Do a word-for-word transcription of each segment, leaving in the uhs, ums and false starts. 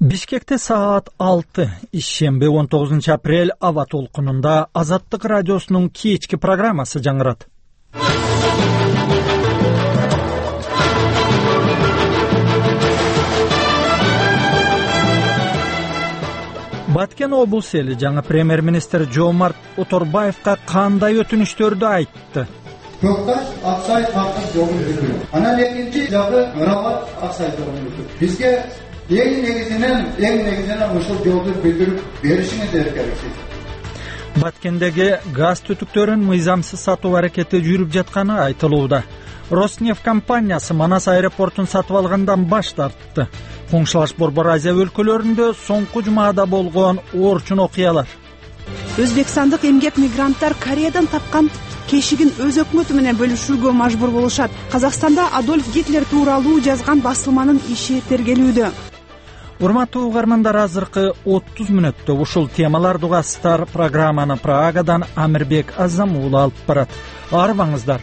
Бишкекте саат алты, ишемби он тогузунчу апрель аба толкунунда Азаттык радиосунун кечки программасы жаңырат. Баткен облус эли жаңы премьер-министр Жомарт Оторбаевга кандай өтүнүштөрдү айтты? Көкташ Аксай тартып жолун жүргүлү. Анан экинчи жагы Мурабат Аксай жолун жүргүлү. Бизге эң негизинен, эң негизинен ушул жолду билдирип беришиңиз керек. Баткендеги газ түтүктөрүн мыйзамсыз сатуу аракети жүрүп жатканы айтылууда. Роснефть компаниясы Манас аэропортун сатып алгандан баш тартты. Коңшулаш Борбор Азия өлкөлөрүндө соңку жумада болгон орчун окуялар. Өзбекстандык эмгек мигранттар Кореядан тапкан кешигин өз өкмөтү менен бөлүшүүгө мажбур болушат. Казакстанда Адольф Гитлер тууралуу жазган басылманын иши тергелүүдө. Урматтуу угармандар, азыркы отуз мүнөттө ушул темаларды угасыздар. Программаны Прагадан Амирбек Азамуулу алып барат. Арбаңыздар.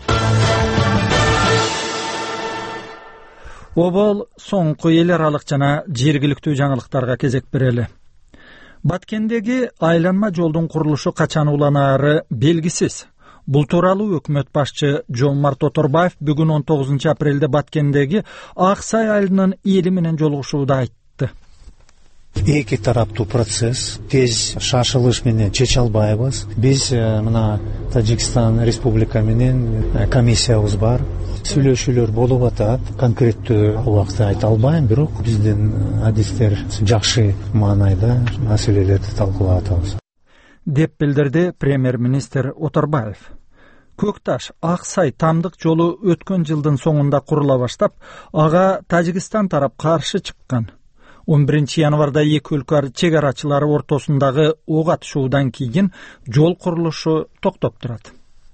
Обол соңку эл аралык жана жергиликтүү жаңылыктарга кезек берели. Баткендеги айланма жолдун курулушу качан уланаары белгисиз. Бул тууралуу өкмөт башчы Жомарт Оторбаев бүгүн он тогузунчу апрелде Баткендеги Аксай айылынын эли менен жолугушууда айтты. Эки тараптуу процесс тез шашылыш менен чече албайбыз. Биз мына Тажикстан Республика менен комиссиябыз бар. Сүйлөшүүлөр болуп атат. Конкреттүү убакытта айта албайм, бирок биздин адистер жакшы маанайда маселелерди талкуулап атабыз, деп билдирди премьер-министр Оторбаев. Көкташ Аксай тамдык жолу өткөн жылдын соңунда курула баштап, ага Тажикстан тарап каршы чыккан. он биринчи январда эки өлкө чек арачылары ортосундагы ок атышуудан кийин жол курулушу токтоп турат.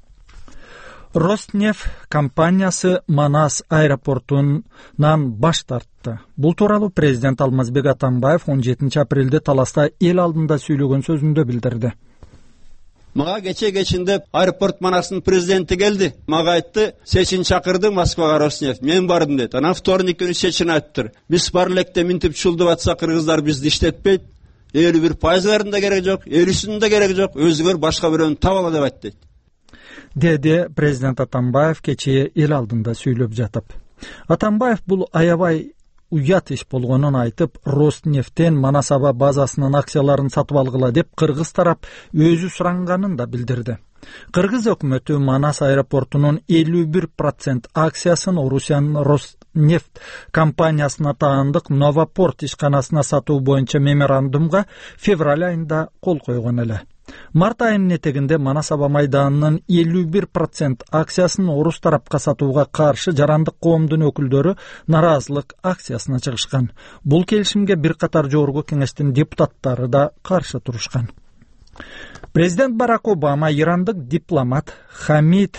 Роснефть компаниясы Манас аэропортунан баш тартты. Бул тууралуу президент Алмазбек Атамбаев он жетинчи апрелде Таласта эл алдында сүйлөгөн сөзүндө билдирди. Мага кече кечинде аэропорт Манасын президенти келди. Мага айтты, сечин чакырды Москвага Роснефть. Мен бардым деди. Анан вторник күнү сечин айттыр. Биз бар электе минтип чулдуп атса кыргыздар бизди иштетпейт. элүү бир пайыздарын да керек жок, элүүсүнүн да керек жок. Өзүңөр башка бирөөнү таап ала деп айтты. Деди президент Атамбаев кечээ эл алдында сүйлөп жатып. Атамбаев бул аябай уят иш болгонун айтып, Роснефттен Манас аба базасынын акцияларын сатып алгыла деп кыргыз тарап өзү суранганын да билдирди. Кыргыз өкмөтү Манас аэропортунун элүү бир процент акциясын Орусиянын Роснефть компаниясына таандык Новопорт ишканасына сатуу боюнча меморандумга февраль айында кол койгон эле. Март айынын этегинде Манас аба майданынын элүү бир процент акциясын орус тарапка сатууга каршы жарандык коомдун өкүлдөрү нараазылык акциясына чыгышкан. Бул келишимге бир катар жогорку кеңештин депутаттары да каршы турушкан. Президент Барак Обама ирандык дипломат Хамид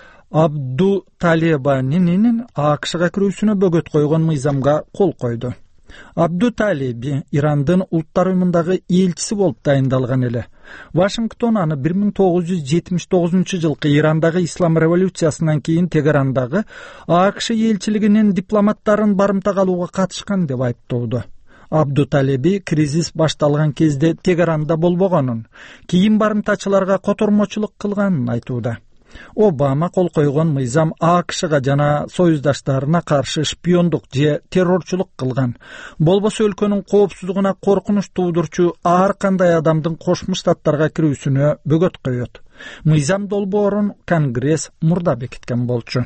Абдуталебанинин АКШга кирүүсүнө бөгөт койгон мыйзамга кол койду. Абдуталеби Ирандын улуттар уюмундагы элчиси болуп дайындалган эле. Вашингтон аны бир миң тогуз жүз жетимиш тогузунчу жылкы Ирандагы ислам революциясынан кийин Тегерандагы АКШ элчилигинин дипломаттарын барымтага алууга катышкан деп айыптоодо. Абдуталеби кризис башталган кезде Тегеранда болбогонун, кийин барымтачыларга котормочулук кылганын айтууда. Обама кол койгон мыйзам АКШга жана союздаштарына каршы шпиондук же террорчулук кылган. Болбосо өлкөнүн коопсуздугуна коркунуч туудурчу ар кандай адамдын Кошмо Штаттарга кирүүсүнө бөгөт коёт. Мыйзам долбоорун Конгресс мурда бекиткен болчу.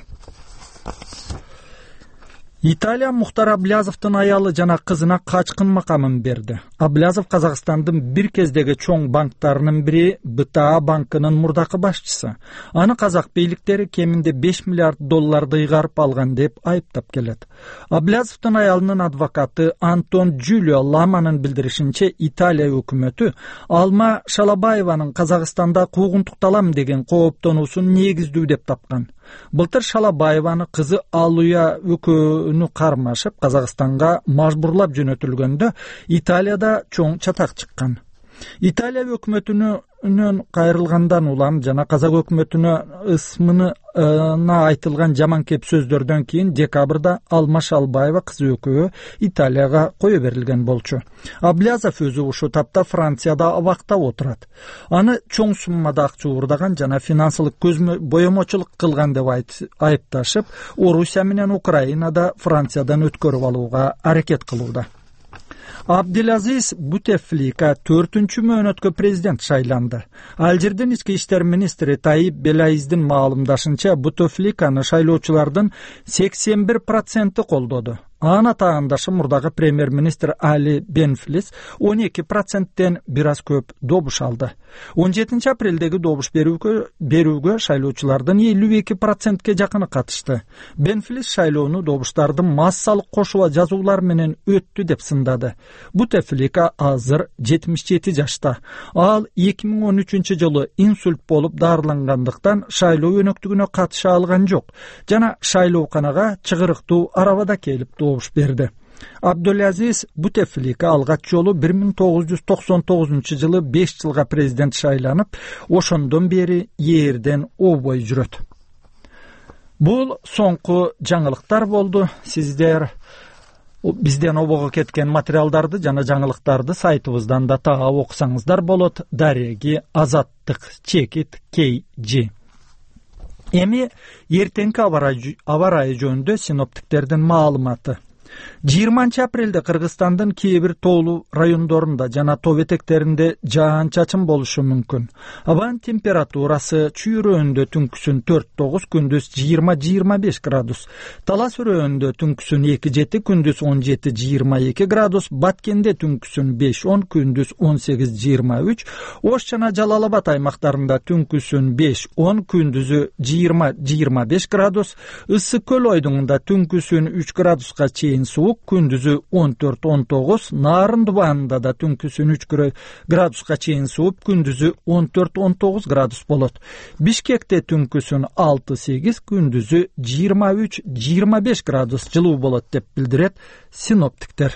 Италия Мухтар Аблязовдун аялы жана кызына качкын макамын берди. Аблязов Казакстандын бир кездеги чоң банктарынын бири Б Т А банкынын мурдакы башчысы. Аны казак бийликтери кеминде беш миллиард долларды ыйгарып алган деп айыптап келет. Аблязовдун аялынын адвокаты Антон Джулио Ламанын билдиришинче, Италия өкмөтү Алма Шалабаеванын Казакстанда куугунтукталам деген кооптонуусун негиздүү деп тапкан. Былтыр Шалабаеваны кызы Алуя өкөнү кармашып Казакстанга мажбурлап жөнөтүлгөндө Италияда чоң чатак чыккан. Италия өкмөтүнөн кайрылгандан улам жана казак өкмөтүнө ысмына айтылган жаман кеп сөздөрдөн кийин декабрда Алмаш Албаева кызы экөө Италияга кое берилген болчу. Аблязов өзү ушул тапта Францияда абактап отурат. Аны чоң суммада акча уурдаган жана финансылык көзмө боемочулук кылган деп айыпташып, Орусия менен Украинада Франциядан өткөрүп алууга аракет кылууда. Абдилазиз Бутефлика төртүнчү мөөнөткө президент шайланды. Алжирдин ички иштер министри Таип Белаиздин маалымдашынча, Бутефликаны шайлоочулардын сексен бир проценти колдоду. Ана таандашы мурдагы премьер-министр Али Бенфлис он эки проценттен бир аз көп добуш алды. он жетинчи апрелдеги добуш берүүгө берүүгө шайлоочулардын элүү эки процентке жакыны катышты. Бенфлис шайлоону добуштардын массалык кошула жазуулар менен өттү деп сындады. Бутефлика азыр жетимиш жети жашта. Ал эки миң он үчүнчү жылы инсульт болуп дарылангандыктан шайлоо өнөктүгүнө катыша алган жок жана шайлооканага чыгырыктуу арабада келип добуш берди. Абдулазиз Бутефлика алгач жолу бир миң тогуз жүз токсон тогузунчу жылы беш жылга президент шайланып, ошондон бери эрден обой жүрөт. Бул соңку жаңылыктар болду. Сиздер бизден обого кеткен материалдарды жана жаңылыктарды сайтыбыздан да таап окусаңыздар болот. Дареги Азаттык чекит кей жи. Эми эртеңки аба ырайы жөнүндө синоптиктердин маалыматы. жыйырманчы апрелде Кыргызстандын кээ бир тоолуу райондорунда жана тоо этектеринде жаан-чачын болушу мүмкүн. Абанын температурасы чүйрөөнүндө түнкүсүн төрт тогуз, күндүз жыйырма жыйырма беш градус, Талас өрөөнүндө түнкүсүн эки жети, күндүз он жети жыйырма эки градус, Баткенде түнкүсүн беш он, күндүз он сегиз жыйырма үч, Ош жана Жалал Абад аймактарында түнкүсүн беш он, күндүзү жыйырма жыйырма беш градус, Ысык көл ойдуңунда түнкүсүн үч градуска чейин суук, күндүзү он төрт он тогуз, Нарын Дубанында да түнкүсүн үч градуска чейин сууп, күндүзү он төрт он тогуз градус болот. Бишкекте түнкүсүн алты сегиз, күндүзү жыйырма үч жыйырма беш градус жылуу болот деп билдирет синоптиктер.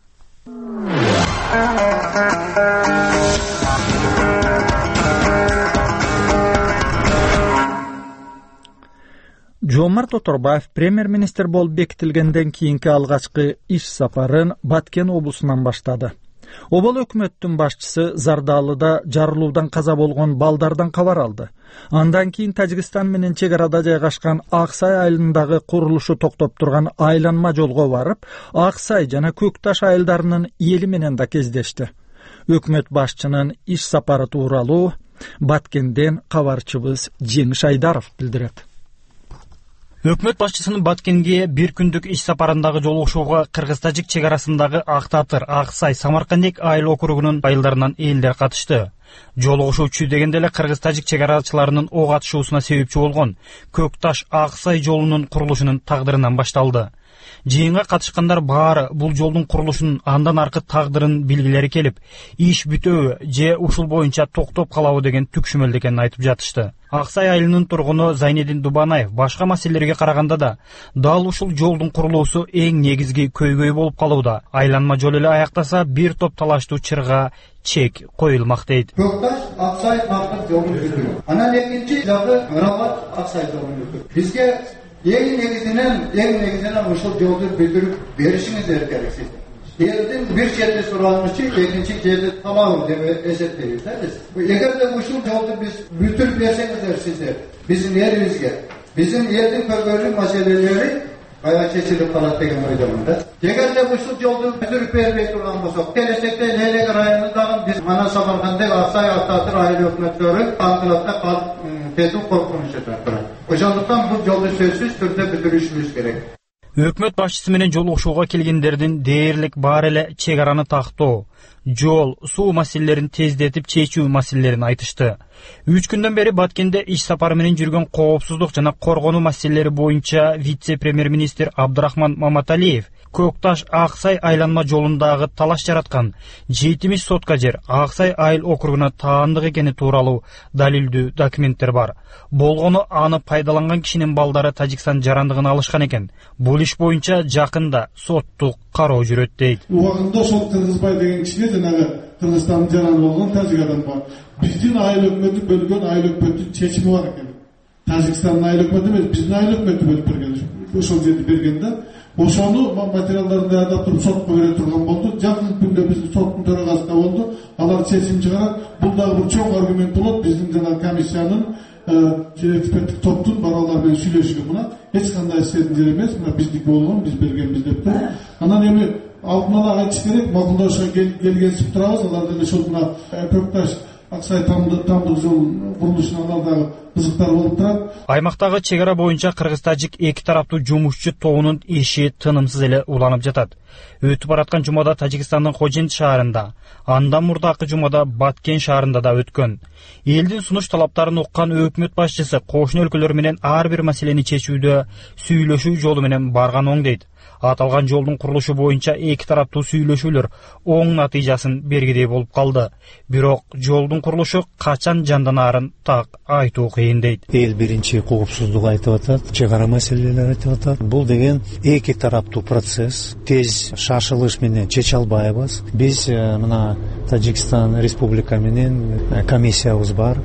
Жомарт Оторбаев премьер-министр болуп бекитилгенден кийинки алгачкы иш сапарын Баткен облусунан баштады. Обол өкмөттүн башчысы Зардалыда жарылуудан каза болгон балдардан кабар алды. Андан кийин Тажикстан менен чек арада жайгашкан Аксай айылындагы курулушу токтоп турган айланма жолго барып, Аксай жана Көкташ айылдарынын эли менен да кездешти. Өкмөт башчынын иш сапары тууралуу Баткенден кабарчыбыз Жеңиш Айдаров билдирет. Өкмөт башчысынын Баткенге бир күндүк иш сапарындагы жолугушууга Кыргыз-Тажик чек арасындагы Ак Татыр, Аксай, Самаркандек айыл округунун айылдарынан элдер катышты. Жолугушуучу дегенде эле Кыргыз-Тажик чек арачыларынын ок атышуусуна себепчи болгон Көкташ Аксай жолунун курулушунун тагдырынан башталды. Жыйынга катышкандар баары бул жолдун курулушунун андан аркы тагдырын билгилери келип, иш бүтөбү же ушул боюнча токтоп калабы деген түкшүмөлдө экенин айтып жатышты. Аксай айылынын тургуну Зайнедин Дубанаев башка маселелерге караганда да дал ушул жолдун курулуусу эң негизги көйгөй болуп калууда. Айланма жол эле аяктаса бир топ талаштуу чырга чек коюлмак дейт. Көкташ Аксай Бактык жолун бүтүрүү. Анан экинчи жагы Мырабат Аксай жолун бүтүрүү. Бизге эң негизинен эң негизинен ушул жолду бүтүрүп беришиңиздер керек. Элдин бир чети суранычы, экинчи чети тамагы деп эсептейбиз да биз. Эгерде ушул жолду биз бүтүрүп берсеңиздер сиздер, биздин элибизге, биздин элдин көргөнү маселелери кая чечилип калат деген ойдомун да. Эгерде ушул жолду бүтүрүп бербей турган болсок, келечекте Лелек районундагы биз мана Самаркандек Аксай Ак Татыр айыл өкмөттөрү анкылапта калып кетүү коркунучу турат. Ошондуктан бул жолду сөзсүз түрдө бүтүрүшүбүз керек. Өкмөт башчысы менен жолугушууга келгендердин дээрлик бар эле чек араны тактоо, жол, суу маселелерин тездетип чечүү маселелерин айтышты. үч күндөн бери Баткенде иш сапары менен жүргөн коопсуздук жана коргонуу маселелери боюнча вице-премьер-министр Абдырахман Маматалиев Көк Таш Аксай айланма жолундагы талаш жараткан жетимиш сотка жер Аксай айыл округуна таандык экени тууралуу далилдүү документтер бар. Болгону аны пайдаланган кишинин балдары Тажикстан жарандыгын алышкан экен. Бул иш боюнча жакында соттук кароо жүрөт дейт. Убагында ошол Кыргызбай деген кишине жанагы Кыргызстандын жараны болгон тажик адам бар. Биздин айыл өкмөтү бөлгөн айыл өкмөттүн чечими бар экен. Тажикстандын айыл өкмөтү эмес, биздин айыл өкмөтү бөлүп берген. Ошол жерди берген да. Ошону материалдарды даярдап туруп сотко бере турган болду. Жакын күндө биздин соттун төрагасында болду. Алар чечим чыгарат. Бул дагы бир чоң аргумент болот биздин жана комиссиянын эксперттик топтун баралар менен сүйлөшүшү. Мына эч кандай сиздин жер эмес, мына биздики болгон, биз бергенбиз деп туруп. Анан эми алдын ала айтыш керек, макулдашууга келгенсип турабыз. Алар деле ошол мына Көк Таш Аксай тамдык жол курулушуна алардагы кызыктар болуп турат. Аймактагы чек ара боюнча кыргыз-тажик эки тараптуу жумушчу тобунун иши тынымсыз эле уланып жатат. Өтүп бараткан жумада Тажикстандын Хожент шаарында, андан мурдакы жумада Баткен шаарында да өткөн. Элдин сунуш талаптарын уккан өкмөт башчысы кошуна өлкөлөр менен ар бир маселени чечүүдө сүйлөшүү жолу менен барган оң дейт. Аталган жолдун курулушу боюнча эки тараптуу сүйлөшүүлөр оң натыйжасын бергидей болуп калды. Бирок жолдун курулушу качан жанданарын так айтуу кыйын дейт. Эл биринчи коопсуздук айтып атат, чек ара маселелер айтып атат. Бул деген эки тараптуу процесс. Тез шашылыш менен чече албайбыз. Биз мына Тажикстан Республика менен комиссиябыз бар.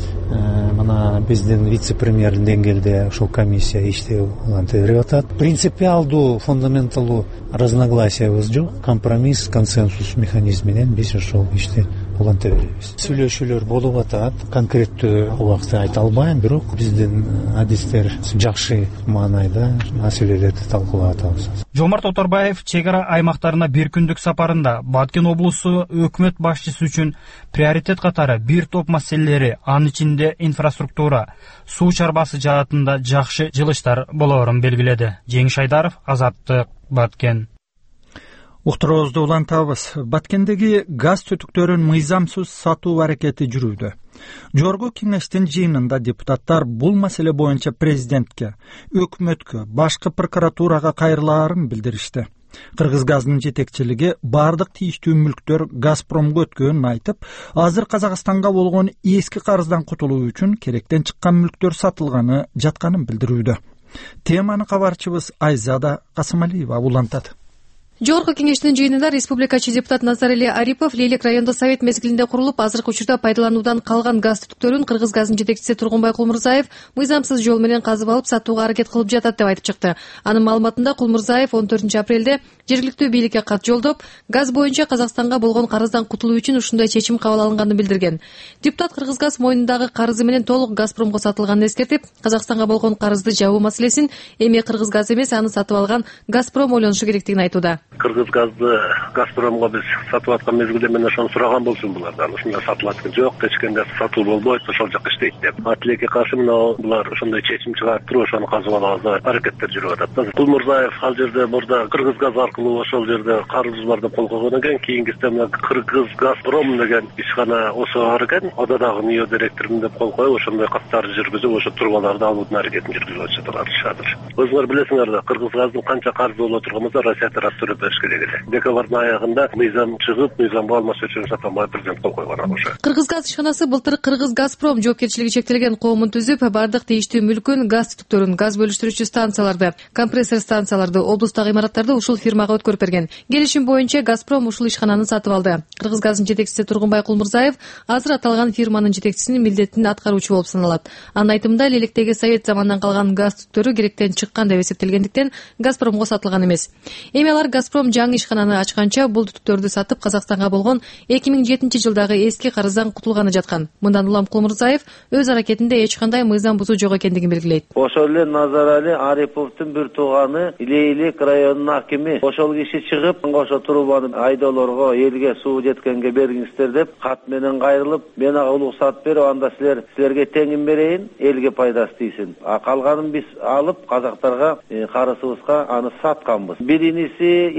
Мына биздин вице-премьер деңгээлде ошол комиссия иштеп берип атат. Принципиалдуу, фундаменталдуу разногласиябыз жок. Компромисс, консенсус механизми менен биз ошол ишти уланта беребиз. Сүйлөшүүлөр болуп атат. Конкреттүү убакытта айта албайм, бирок биздин адистер жакшы маанайда маселелерди талкуулап атабыз. Жомарт Оторбаев чек ара аймактарына бир күндүк сапарында Баткен облусу өкмөт башчысы үчүн приоритет катары бир топ маселелери, анын ичинде инфраструктура, суу чарбасы жаатында жакшы жылыштар болоорун белгиледи. Жеңиш Айдаров, Азаттык, Баткен. Уктуруубузду улантабыз. Баткендеги газ түтүктөрүн мыйзамсыз сатуу аракети жүрүүдө. Жогорку кеңештин жыйынында депутаттар бул маселе боюнча президентке, өкмөткө, башкы прокуратурага кайрылаарын билдиришти. Кыргыз газынын жетекчилиги бардык тийиштүү мүлктөр Газпромго өткөнүн айтып, азыр Казакстанга болгон эски карыздан кутулуу үчүн керектен чыккан мүлктөр сатылганы жатканын билдирүүдө. Теманы кабарчыбыз Айзада Касымалиева улантат. Жогорку кеңештин жыйынында республикачы депутат Назарали Арипов Лейлек райондо совет мезгилинде курулуп, азыркы учурда пайдалануудан калган газ түтүктөрүн Кыргыз газынын жетекчиси Тургунбай Кулмурзаев мыйзамсыз жол менен казып алып сатууга аракет кылып жатат деп айтып чыкты. Анын маалыматында Кулмурзаев он төртүнчү апрелде жергиликтүү бийликке кат жолдоп, газ боюнча Казакстанга болгон карыздан кутулуу үчүн ушундай чечим кабыл алынганын билдирген. Депутат Кыргыз газ мойнундагы карызы менен толук Газпромго сатылганын эскертип, Казакстанга болгон карызды жабуу маселесин эми Кыргыз газ эмес, аны сатып алган Газпром ойлонушу керектигин айтууда. Кыргыз газды Газпромго биз сатып аткан мезгилде мен ошону сураган болчумун булардан. Ушундай сатылат экен. Жок, кечкенде сатуу болбойт, ошол жакка иштейт деп. Атилекке каршы мына булар ошондой чечим чыгарып туруп, ошону казып алабыз деп аракеттер жүрүп атат. Кулмурзаев ал жерде мурда Кыргыз газ аркылуу ошол жерде карыз бар деп кол койгон экен. Кийинкисинде мына Кыргыз Газпром деген ишкана ошо бар экен. Ода дагы нөө директормун деп кол коюп, ошондой каттарды жүргүзүп, ошо турбаларды алуудун аракетин жүргүзүп атышат. Өзүңөр билесиңер да, Кыргыз газдын канча карызы боло турган болсо, Россия тарап төлөп бериш керек. Декабрдын аягында мыйзам чыгып, мыйзамга алмаш үчүн сатамай президент кол койгон ошо. Кыргыз газ ишканасы былтыр Кыргыз Газпром жоопкерчилиги чектелген коомун түзүп, бардык тийиштүү мүлкүн, газ түтүктөрүн, газ бөлүштүрүүчү станцияларды, компрессор станцияларды, облустагы имараттарды ушул фирмага өткөрүп берген. Келишим боюнча Газпром ушул ишкананы сатып алды. Кыргыз газынын жетекчиси Тургунбай Кулмурзаев азыр аталган фирманын жетекчисинин милдетин аткаруучу болуп саналат. Анын айтымында, Лелектеги совет заманынан калган газ түтүктөрү керектен чыккан деп эсептелгендиктен Газпромго сатылган эмес. Эми алар Газпром жаңы ишкананы ачканча бул түтүктөрдү сатып Казакстанга болгон эки миң жетинчи жылдагы эски карыздан кутулганы жаткан. Мындан улам Кулмурзаев өз аракетинде эч кандай мыйзам бузуу жок экендигин белгилейт. Ошол эле Назарали Ариповдун бир тууганы Лейлек районунун акими ошол киши чыгып, ошо турбаны айдоолорго, элге суу жеткенге бергиңиздер деп кат менен кайрылып, мен ага уруксат берип, анда силер силерге теңин берейин, элге пайдасы тийсин. А калганын биз алып казактарга карызыбызга аны сатканбыз. Биринчиси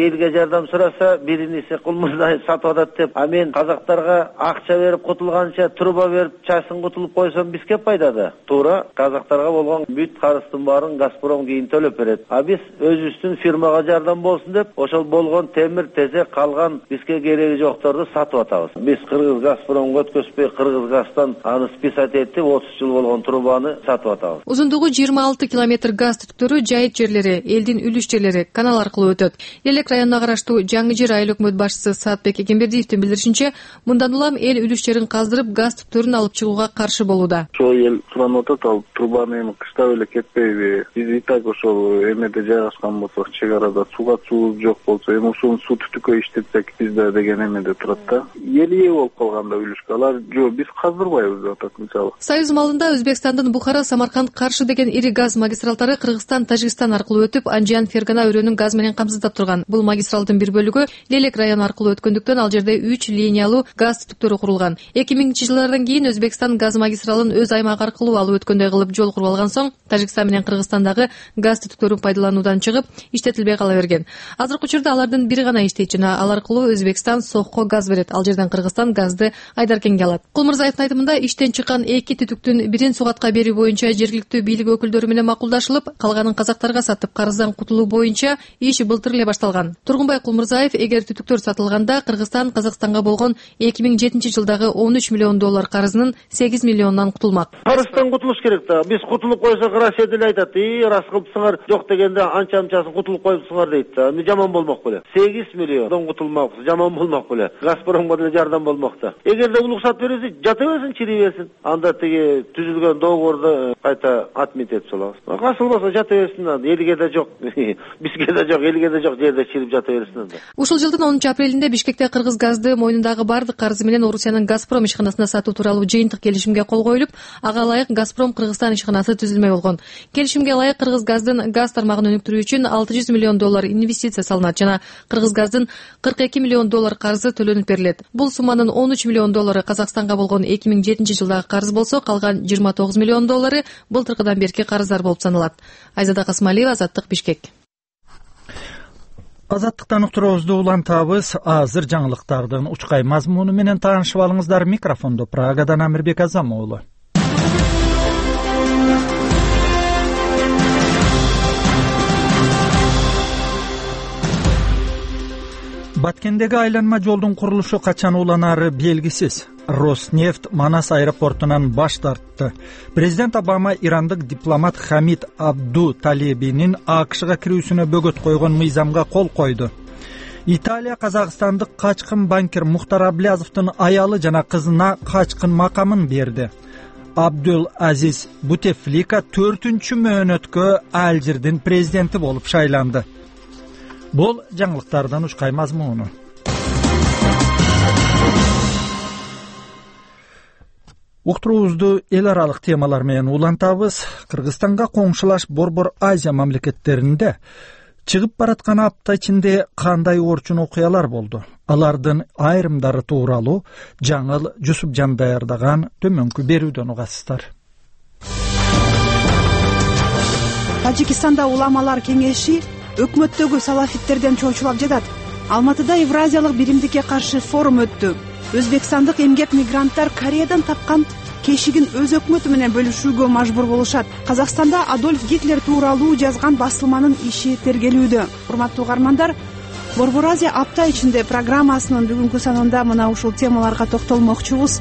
элге жардам сураса, бириниси Кулмурзаев сатып атат деп, а мен казактарга акча берип кутулганча труба берип чачсын кутулуп койсом бизге пайдада. Туура казактарга болгон бүт карыздын баарын Газпром кийин төлөп берет. А биз өзүбүздүн фирмага жардам болсун деп, ошол болгон темир, тезек, калган бизге кереги жокторду сатып атабыз. Биз Кыргыз Газпромго өткөзбөй, Кыргыз Газдан аны списать этип, отуз жыл болгон трубаны сатып атабыз. Узундугу жыйырма алты километр газ түтүктөрү жайыт жерлери, элдин үлүш жерлери канал аркылуу өтөт. Элек районуна караштуу Жаңы Жер айыл өкмөт башчысы Саатбек Экенбердиевдин билдиришинче, мындан улам эл үлүш жерин каздырып, газ түтүктөрүн алып чыгууга каршы болууда. Ошол эл суранып атат, ал трубаны эми кыштап эле кетпейби? Биз и так ошол эмеде жайгашкан болсок, чек арада сууга суу жок болсо, эми ушуну суу түтүккө иштетсек бизде деген эмеде турат да. Эл ээ болуп калганда үлүшкө алар жок, биз каздырбайбыз деп атат мисалы. Союз малында Өзбекстандын Бухара, Самарканд, Каршы деген ири газ магистралдары Кыргызстан, Тажикстан аркылуу өтүп, Анжан, Фергана өрөөнүн газ менен камсыздап турган. Бул магистралдын бир бөлүгү Лелек району аркылуу өткөндүктөн ал жерде үч линиялуу газ түтүктөрү курулган. эки миңинчи жылдардан кийин Өзбекстан газ магистралын өз аймагы аркылуу алып өткөндөй кылып жол куруп алган соң, Тажикстан менен Кыргызстандагы газ түтүктөрүн пайдалануудан чыгып, иштетилбей кала берген. Азыркы учурда алардын бири гана иштейт жана ал аркылуу Өзбекстан Сохко газ берет. Ал жерден Кыргызстан газды Айдаркенге алат. Кулмурзаевдин айтымында, иштен чыккан эки түтүктүн бирин сугатка берүү боюнча жергиликтүү бийлик өкүлдөрү менен макулдашылып, калганын казактарга сатып карыздан кутулуу боюнча иш былтыр эле башталган. Тургунбай Кулмурзаев, эгер түтүктөр сатылганда Кыргызстан Казакстанга болгон эки миң жетинчи жылдагы он үч миллион доллар карызынын сегиз миллионунан кутулмак. Карыздан кутулуш керек да. Биз кутулуп койсок, Россия деле айтат, "И, рас кылыпсыңар, жок дегенде анча-анчасын кутулуп коюпсуңар" дейт да. Эми жаман болмок беле. сегиз миллиондон кутулмакпыз, жаман болмок беле. Газпромго деле жардам болмок да. Эгерде уруксат берилсе, жата берсин, чири берсин. Анда тиги түзүлгөн договорду кайта отмет этип салабыз. Касыл болсо жата берсин, элге да жок, бизге да жок, элге да жок жерде чирип жата берсин анда. Ушул жылдын онунчу апрелинде Бишкекте Кыргыз газды мойнундагы бардык карызы менен Орусиянын Газпром ишканасына сатуу тууралуу жыйынтык келишимге кол коюлуп, ага ылайык Газпром Кыргызстан ишканасы түзүлмөй болгон. Келишимге ылайык Кыргыз газдын газ тармагын өнүктүрүү үчүн алты жүз миллион доллар инвестиция салынат жана Кыргыз газдын кырк эки миллион доллар карызы төлөнүп берилет. Бул сумманын он үч миллион доллары Казакстанга болгон эки миң жетинчи жылдагы карыз болсо, калган жыйырма тогуз миллион доллары былтыркыдан берки карыздар болуп саналат. Айзада Касмалиева, Азаттык, Бишкек. Азаттыктан уктуруубузду улантабыз. Азыр жаңылыктардын учкай мазмуну менен таанышып алыңыздар. Микрофондо Прагадан Амирбек Азамоğlu. Баткендеги айланма жолдун курулушу качан уланары белгисиз. Роснефть Манас аэропортунан баш тартты. Президент Обама ирандык дипломат Хамид Абду Талебинин АКШга кирүүсүнө бөгөт койгон мыйзамга кол койду. Италия казакстандык качкын банкир Мухтар Аблязовдун аялы жана кызына качкын макамын берди. Абдул Азиз Бутефлика төртүнчү мөөнөткө Алжирдин президенти болуп шайланды. Бул жаңылыктардан учкай мазмуну. Уктуруубузду эл аралык темалар менен улантабыз. Кыргызстанга коңшулаш Борбор Азия мамлекеттеринде чыгып бараткан апта ичинде кандай орчун окуялар болду? Алардын айрымдары тууралуу Жаңыл Жусупжан даярдаган төмөнкү берүүдөн угасыздар. Тажикстанда уламалар кеңеши өкмөттөгү салафиттерден чоочулап жатат. Алматыда Евразиялык биримдикке каршы форум өттү. Өзбекстандык эмгек мигранттар Кореядан тапкан кешигин өз өкмөтү менен бөлүшүүгө мажбур болушат. Казакстанда Адольф Гитлер тууралуу жазган басылманын иши тергелүүдө. Урматтуу угармандар, Борбор Азия апта ичинде программасынын бүгүнкү санында мына ушул темаларга токтолмокчубуз.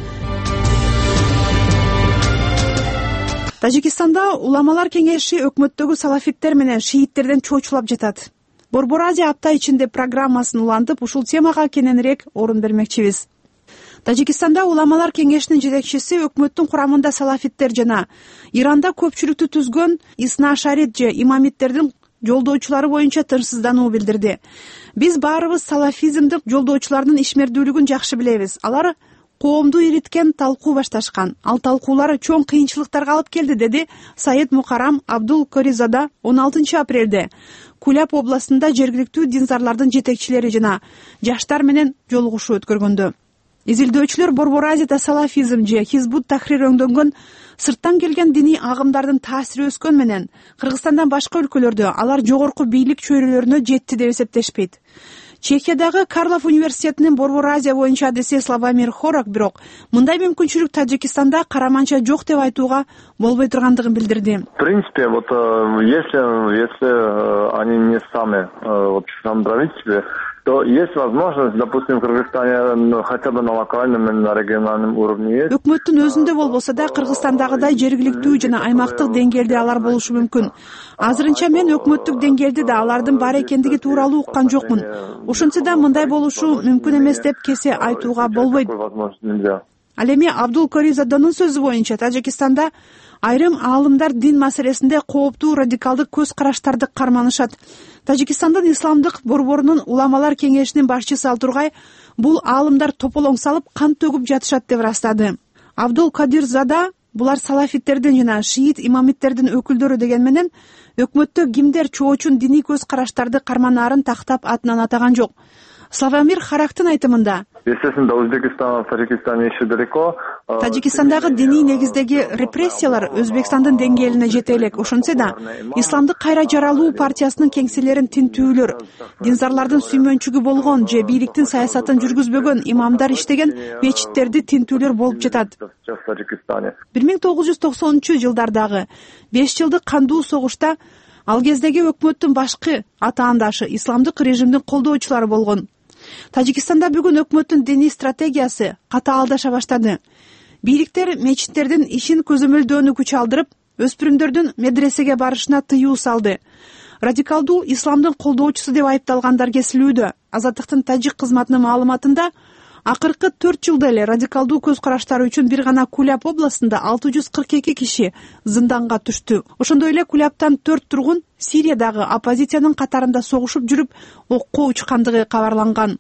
Тажикстанда уламалар кеңеши өкмөттөгү салафиттер менен шииттерден чоочулап жатат. Борбор Азия апта ичинде программасын улантып, ушул темага кененирээк орун бермекчибиз. Тажикстанда уламалар кеңешинин жетекчиси өкмөттүн курамында салафиттер жана Иранда көпчүлүктү түзгөн Исна Шарит же имамиттердин жолдоочулары боюнча тынчсыздануу билдирди. Биз баарыбыз салафизмдик жолдоочулардын ишмердүүлүгүн жакшы билебиз. Алар коомду ириткен талкуу башташкан. Ал талкуулар чоң кыйынчылыктарга алып келди, деди Саид Мукарам Абдул Коризада он алтынчы апрелде Куляб областында жергиликтүү динзарлардын жетекчилери жана жаштар менен жолугушуу өткөргөндө. изилдөөчүлөр Борбор Азияда салафизм же Хизбут Тахрир өңдөнгөн сырттан келген диний агымдардын таасири өскөн менен Кыргызстандан башка өлкөлөрдө алар жогорку бийлик чөйрөлөрүнө жетти деп эсептешпейт. Чехиядагы Карлов университетинин Борбор Азия боюнча адеси Славомир Хорак бирок мындай мүмкүнчүлүк Тажикистанда караманча жок деп айтууга болбой тургандыгын билдирди. В принципе, вот если если они не сами вот сам правительстве, то есть возможность, допустим, в Кыргызстане, ну, хотя бы на локальном и на региональном уровне есть. Өкмөттүн өзүндө болбосо да Кыргызстандагыдай жергиликтүү жана аймактык деңгээлде алар болушу мүмкүн. Азырынча мен өкмөттүк деңгээлде да алардын бар экендиги тууралуу уккан жокмун. Ошентсе да мындай болушу мүмкүн эмес деп кесе айтууга болбойт. Ал эми Абдул Коризадонун сөзү боюнча Тажикистанда айрым аалымдар дин маселесинде кооптуу радикалдык көз караштарды карманышат. Тажикстандын исламдык борборунун уламалар кеңешинин башчысы ал тургай бул аалымдар тополоң салып кан төгүп жатышат деп ырастады. Абдул Кадир Зада булар салафиттердин жана шиит имамиттердин өкүлдөрү деген менен өкмөттө кимдер чоочун диний көз караштарды карманаарын тактап атынан атаган жок. Славомир Характын айтымында естественно, до Узбекистана, в Таджикистане еще далеко. Тажикстандагы диний негиздеги репрессиялар Өзбекстандын деңгээлине жете элек. Ошентсе да, Исламдык кайра жаралуу партиясынын кеңселерин тинтүүлөр, динзарлардын сүймөнчүгү болгон же бийликтин саясатын жүргүзбөгөн имамдар иштеген мечиттерди тинтүүлөр болуп жатат. бир миң тогуз жүз токсонунчу жылдардагы беш жылдык кандуу согушта ал кездеги өкмөттүн башкы атаандашы исламдык режимдин колдоочулары болгон. Тажикстанда бүгүн өкмөттүн диний стратегиясы катаалдаша баштады. Бийликтер мечиттердин ишин көзөмөлдөөнү күч алдырып, өспүрүмдөрдүн медресеге барышына тыюу салды. Радикалдуу исламдын колдоочусу деп айыпталгандар кесилүүдө. Азаттыктын тажик кызматынын маалыматында акыркы төрт жылда эле радикалдуу көз караштары үчүн бир гана Куляб областында алты жүз кырк эки киши зынданга түштү. Ошондой эле Кулябтан төрт тургун Сириядагы оппозициянын катарында согушуп жүрүп окко учкандыгы кабарланган.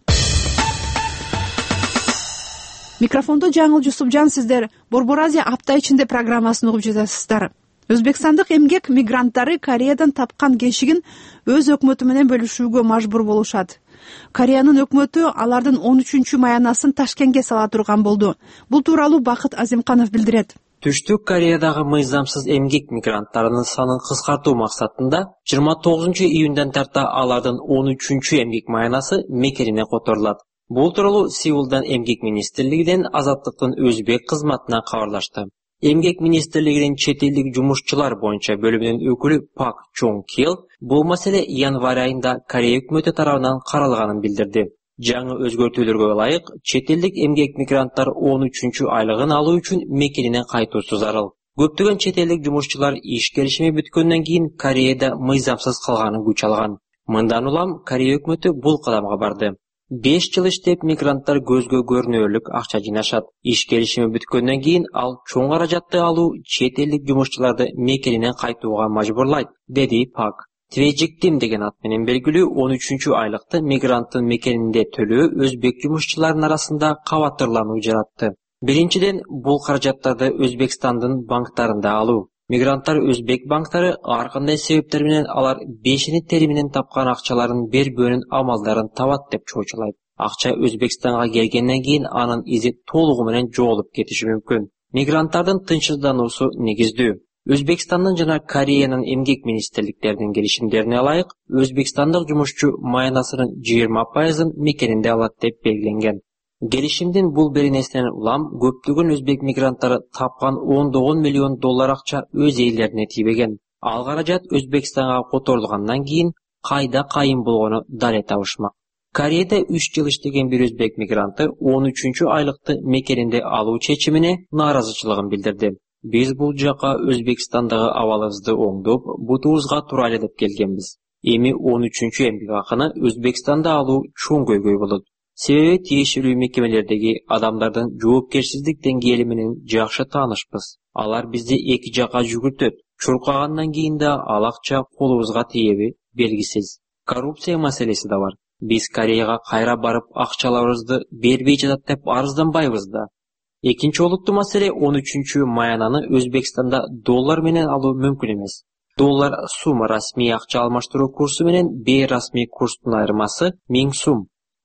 Микрофондо Жаңыл Жусупжан, сиздер Борбор Азия апта ичинде программасын угуп жатасыздар. Өзбекстандык эмгек мигранттары Кореядан тапкан кешигин өз өкмөтү менен бөлүшүүгө мажбур болушат. Кореянын өкмөтү алардын он үчүнчү маянасын Ташкентке сала турган болду. Бул тууралуу Бакыт Азимканов билдирет. Түштүк Кореядагы мыйзамсыз эмгек мигранттарынын санын кыскартуу максатында жыйырма тогузунчу июндан тарта алардын он үчүнчү эмгек маянасы Мекенине которулат. Бул тууралуу Сеулдан эмгек министрлигинен Азаттыктын өзбек кызматына кабарлашты. Эмгек министрлигинин чет элдик жумушчулар боюнча бөлүмүнүн өкүлү Пак Чонг Кил бул маселе январь айында Корея өкмөтү тарабынан каралганын билдирди. Жаңы өзгөртүүлөргө ылайык чет элдик эмгек мигранттар он үчүнчү айлыгын алуу үчүн Мекенине кайтуусу зарыл. Көптөгөн чет элдик жумушчулар иш келишими бүткөндөн кийин Кореяда мыйзамсыз калганын күч алган. Мындан улам Корея өкмөтү бул кадамга барды. беш жыл иштеп мигранттар көзгө көрүнөрлүк акча жыйнашат. Иш келишими бүткөндөн кийин ал чоң каражатты алуу чет элдик жумушчуларды Мекенине кайтууга мажбурлайт, деди Пак. Твежиктим деген ат менен белгилүү он үчүнчү айлыкты мигранттын мекенинде төлөө өзбек жумушчуларынын арасында кабаттырлануу жаратты. Биринчиден, бул каражаттарды Өзбекстандын банктарында алуу. Мигранттар өзбек банктары ар кандай себептер менен алар бешини тери менен тапкан акчаларын бербөөнүн амалдарын табат деп чоочулайт. Акча Өзбекстанга келгенден кийин анын изи толугу менен жоголуп кетиши мүмкүн. Мигранттардын тынчсыздануусу негиздүү. Өзбекстандын жана Кореянын эмгек министрликтеринин келишимдерине ылайык, өзбекстандык жумушчу маянасынын жыйырма пайызын мекенинде алат деп белгиленген. Келишимдин бул беренесинен улам көптөгөн өзбек мигранттары тапкан ондогон миллион доллар акча өз эйлерине тийбеген. Ал каражат Өзбекстанга которулгандан кийин кайда кайын болгону дале табышмак. Кореяда үч жыл иштеген бир өзбек мигранты он үчүнчү айлыкты мекенинде алуу чечимине нааразычылыгын билдирди. Биз бул жака Өзбекстандагы абалыбызды оңдоп, бутубузга туура эле деп келгенбиз. Эми он үчүнчү эмгек акыны Өзбекстанда алуу чоң көйгөй болот. Себеби тиешелүү мекемелердеги адамдардын жоопкерсиздик деңгээли менен жакшы таанышпыз. Алар бизди эки жака жүгүртөт. Чуркагандан кийин да ал акча колубузга тиеби белгисиз. Коррупция маселеси да бар. Биз Кореяга кайра барып акчаларыбызды бербей жатат деп арызданбайбыз да. Экинчи олуттуу маселе он үчүнчү маянаны Өзбекстанда доллар менен алуу мүмкүн эмес. Доллар сум расмий акча алмаштыруу курсу менен бейрасмий курстун айырмасы миң сум.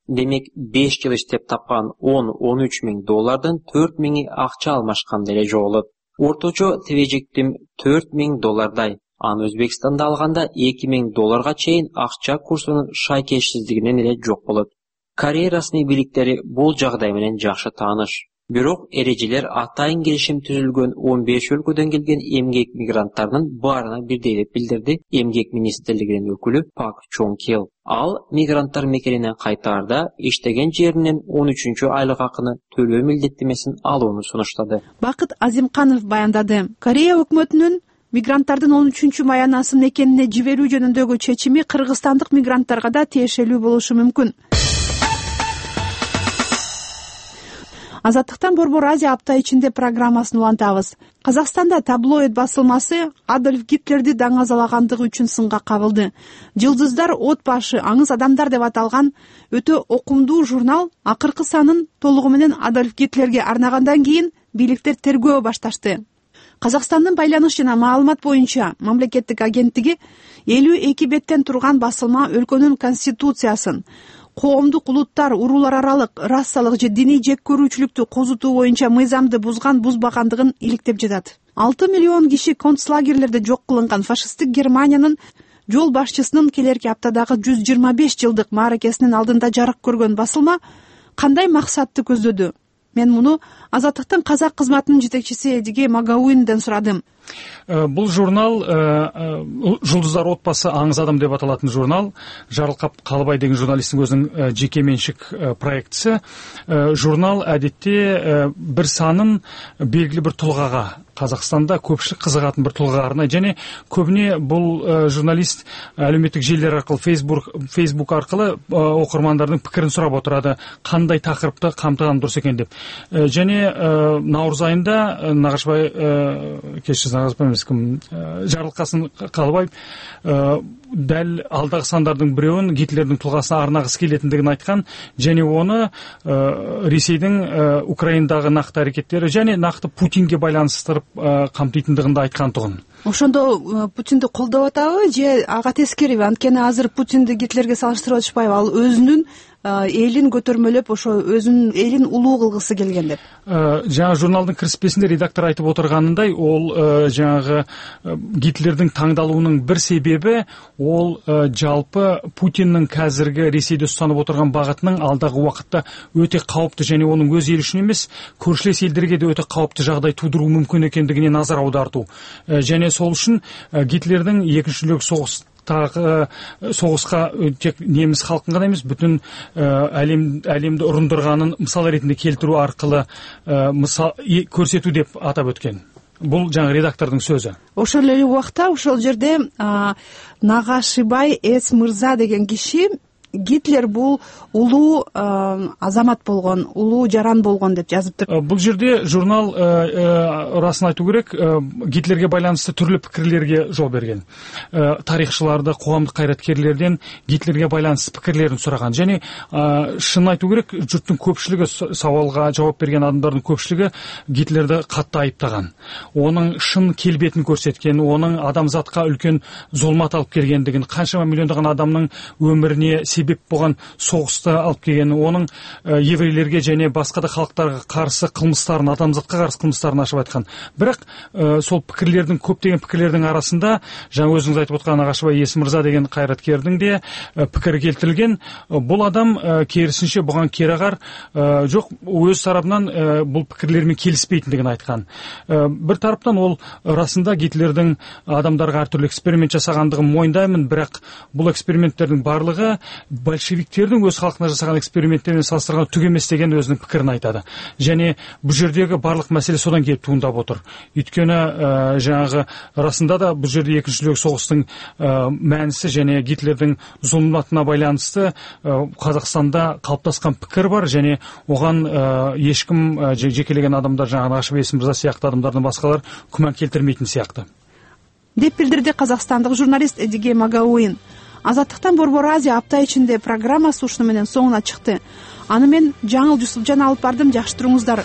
Демек беш жыл иштеп тапкан он он үч миң доллардан төрт миңи акча алмашканда эле жоголот. Орточо тебежиктим төрт миң доллардай. Аны Өзбекстанда алганда эки миң долларга чейин акча курсунун шайкешсиздигинен эле жок болот. Корея расмий бийликтери бул жагдай менен жакшы тааныш. Бирок эрежелер атайын келишим түзүлгөн он беш өлкөдөн келген эмгек мигранттарынын баарына бирдей деп билдирди Эмгек министрлигинин өкүлү Пак Чон Кел. Ал мигранттар мекенинен кайтаарда иштеген жеринен он үчүнчү айлык акыны төлөө милдеттемесин алууну сунуштады. Бакыт Азимканов баяндады. Корея өкмөтүнүн мигранттардын он үчүнчү маянасын экенине жиберүү жөнүндөгү чечими кыргызстандык мигранттарга да тиешелүү болушу мүмкүн. Азаттыктан Борбор Азия апта ичинде программасын улантабыз. Казакстанда таблоид басылмасы Адольф Гитлерди даңазалагандыгы үчүн сынга кабылды. Жылдыздар от башы аңыз адамдар деп аталган өтө окумдуу журнал акыркы санын толугу менен Адольф Гитлерге арнагандан кийин бийликтер тергөө башташты. Казакстандын байланыш жана маалымат боюнча мамлекеттик агенттиги элүү эки беттен турган басылма өлкөнүн конституциясын, коомдук улуттар, уруулар аралык, расалык же диний жек көрүүчүлүктү козутуу боюнча мыйзамды бузган бузбагандыгын иликтеп жатат. алты миллион киши концлагерлерде жок кылынган фашисттик Германиянын жол башчысынын келерки аптадагы жүз жыйырма беш жылдык мааракесинин алдында жарык көргөн басылма кандай максатты көздөдү? Мен муну Азаттыктын казак кызматынын жетекчиси Эдиге Магауинден сурадым. Бул журнал Жулдуздар отбасы аңыз адам деп аталатын журнал. Жарылкап Калыбай деген журналисттин өзүнүн жеке менчик проектиси. Журнал адетте бир санын белгилүү бир тулгага, Казакстанда көпчүлүк кызыгатын бир тулгага арнайт жана көбүнө бул журналист әлеуметтик желилер аркылуу Facebook Facebook аркылуу окурмандардын пикирин сурап отурат, кандай такырыпты камтыган дурус экен деп. Және Наурыз айында Нагашбай кеширсиз Нагашбай эмес ким Жарылкасын Калыбай дәл алдагы сандардын бирөөнүн Гитлердин тулгасына арнагысы келетиндигин айткан, және оны Ресейдин Украинадагы накты аракеттери және накты Путинге байланыштырып камтыйтындыгын да айткан тугун. Ошондо Путинди колдоп атабы же ага тескериби? Анткени азыр Путинди Гитлерге салыштырып атышпайбы? Ал өзүнүн элин көтөрмөлөп, ошо өзүнүн элин улуу кылгысы келген деп. Жаңа журналдын кирспесинде редактор айтып отурганындай, ол жаңагы Гитлердин таңдалуунун бир себеби ол жалпы Путиндин казыркы Ресейде устанып отурган багытынын алдагы убакытта өтө кауптуу және онун өз эли үчүн эмес, көршүлөс элдерге да өтө кауптуу жагдай туудуруу мүмкүн экендигине назар аудартуу. Және сол үчүн Гитлердин экинчи дүниелик согуш согуска тек немис халкын гана эмес, бүтүн әлемди урундурганын мисал ретинде келтирүү аркылуу мисал көрсөтүү деп атап өткөн. Бул жаңы редактордун сөзү. Ошол эле убакта ошол жерде Нагашибай Эс мырза деген киши Гитлер бул улуу азамат болгон, улуу жаран болгон деп жазыптыр. Бул жерде журнал расын айтуу керек, Гитлерге байланыштуу түрлүү пикирлерге жол берген. Тарыхчыларды, коомдук кайраткерлерден Гитлерге байланыштуу пикирлерин сураган. Және шын айтуу керек, журттун көпчүлүгү, сабалга жооп берген адамдардын көпчүлүгү Гитлерди катты айыптаган. Онун шын келбетин көрсөткөн, онун адамзатка үлкөн зулмат алып келгендигин, канчама миллиондогон адамдын өмүрүнө себеп болгон согусты алып келген, onun еврейлерге және басқа да халықтарға қарсы кылмыстарын, адамзатқа қарсы кылмыстарын ашып айткан. Бірақ сол пікірлердің, көптеген пікірлердің арасында жаңа өзіңіз айтып отқан Нагашибай Эс мырза деген қайраткердің де пікірі келтірілген. Бұл адам керісінше бұған керағар жоқ, өз тарапынан бұл пікірлермен келіспейтіндігін айтқан. Бір тараптан ол расында Гитлердің адамдарға әртүрлі эксперимент жасағандығын мойындаймын, бірақ бұл эксперименттердің барлығы большевиктердің өз халқына жасаған эксперименттермен салыстырғанда түк емес деген өзінің пікірін айтады. Және бұл жердегі барлық мәселе содан келіп туындап отыр. Өйткені жаңағы расында да бұл жерде екінші дүниелік соғыстың мәнісі және Гитлердің зұлматына байланысты Қазақстанда қалыптасқан пікір бар, және оған ешкім жекелеген адамдар, жаңағы Нагашибай Эс мырза сияқты адамдардың басқалар күмән келтірмейтін сияқты. Деп билдирди казакстандык журналист Эдиге Магауин. Азаттыктан Борбор Азия апта ичинде программасы ушуну менен соңуна чыкты. Аны мен Жаңыл Жусупжан алып бардым, жакшы туруңуздар.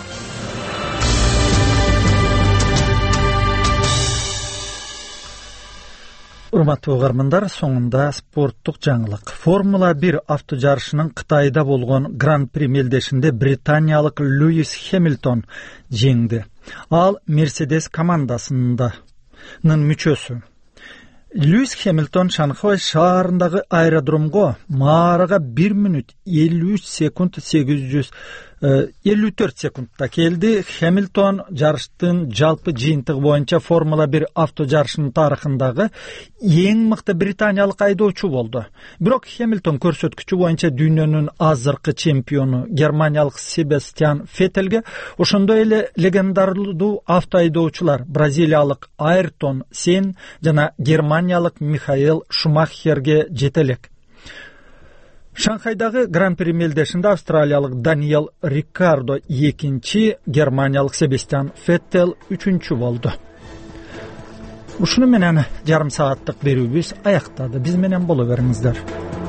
Урматтуу угармандар, соңунда спорттук жаңылык. Формула бир авто жарышынын Кытайда болгон Гран-при мелдешинде британиялык Льюис Хэмилтон жеңди. Ал Мерседес командасынын мүчөсү. Льюис Хэмилтон Шанхай шаарындагы аэродромго маарага бир мүнөт элүү үч секунд сегиз жүз элүү төрт секундта келди. Хэмилтон жарыштын жалпы жыйынтыгы боюнча Формула бир авто жарышынын тарыхындагы эң мыкты британиялык айдоочу болду. Бирок Хэмилтон көрсөткүчү боюнча дүйнөнүн азыркы чемпиону германиялык Себастьян Феттелге, ошондой эле легендарлуу авто айдоочулар бразилиялык Айртон Сен жана германиялык Михаэл Шумахерге жете элек. Шанхайдагы Гран-при мелдешинде австралиялык Даниэл Риккардо экинчи, германиялык Себастьян Феттел үчүнчү болду. Ушуну менен жарым сааттык берүүбүз аяктады. Биз менен боло бериңиздер.